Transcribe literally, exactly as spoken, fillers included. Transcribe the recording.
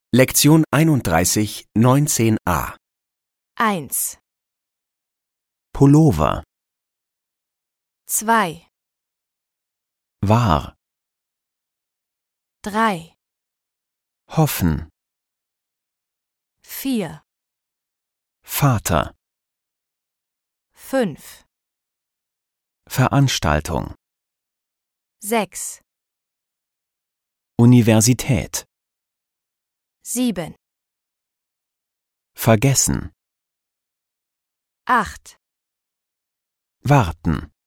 Lektion einunddreißig, neunzehn a. eins, Pullover, zwei, wahr, drei, hoffen, vier, Vater, fünf, Veranstaltung, sechs, Universität, sieben, vergessen, acht, warten.